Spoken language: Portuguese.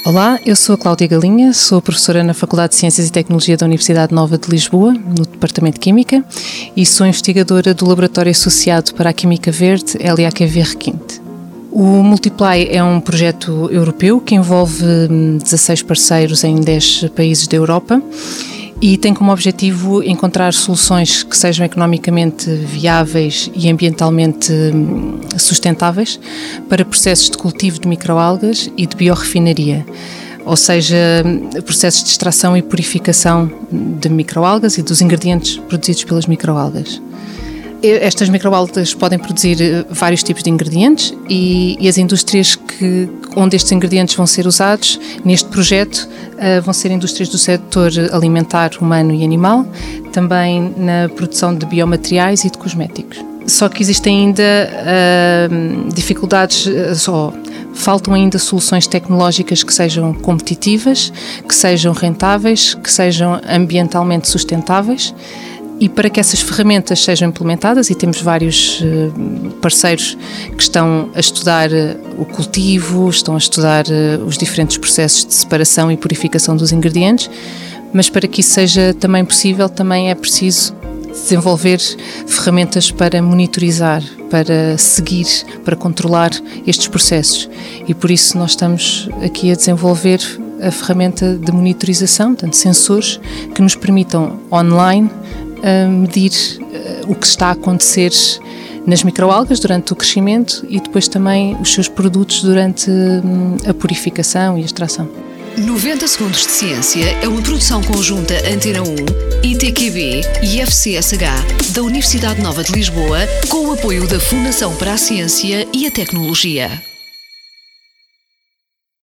Olá, eu sou a Cláudia Galinha, sou professora na Faculdade de Ciências e Tecnologia da Universidade Nova de Lisboa, no Departamento de Química, e sou investigadora do Laboratório Associado para a Química Verde, LAQV Requinte. O Multiply é um projeto europeu que envolve 16 parceiros em 10 países da Europa e tem como objetivo encontrar soluções que sejam economicamente viáveis e ambientalmente sustentáveis para processos de cultivo de microalgas e de biorrefinaria, ou seja, processos de extração e purificação de microalgas e dos ingredientes produzidos pelas microalgas. Estas microalgas podem produzir vários tipos de ingredientes e as indústrias onde estes ingredientes vão ser usados neste projeto vão ser indústrias do setor alimentar, humano e animal, também na produção de biomateriais e de cosméticos. Só que existem ainda dificuldades, faltam ainda soluções tecnológicas que sejam competitivas, que sejam rentáveis, que sejam ambientalmente sustentáveis. E para que essas ferramentas sejam implementadas, e temos vários parceiros que estão a estudar o cultivo, estão a estudar os diferentes processos de separação e purificação dos ingredientes, mas para que isso seja também possível, também é preciso desenvolver ferramentas para monitorizar, para seguir, para controlar estes processos. E por isso nós estamos aqui a desenvolver a ferramenta de monitorização, portanto, sensores que nos permitam online medir o que está a acontecer nas microalgas durante o crescimento e depois também os seus produtos durante a purificação e a extração. 90 Segundos de Ciência é uma produção conjunta Antena 1, ITQB e FCSH da Universidade Nova de Lisboa, com o apoio da Fundação para a Ciência e a Tecnologia.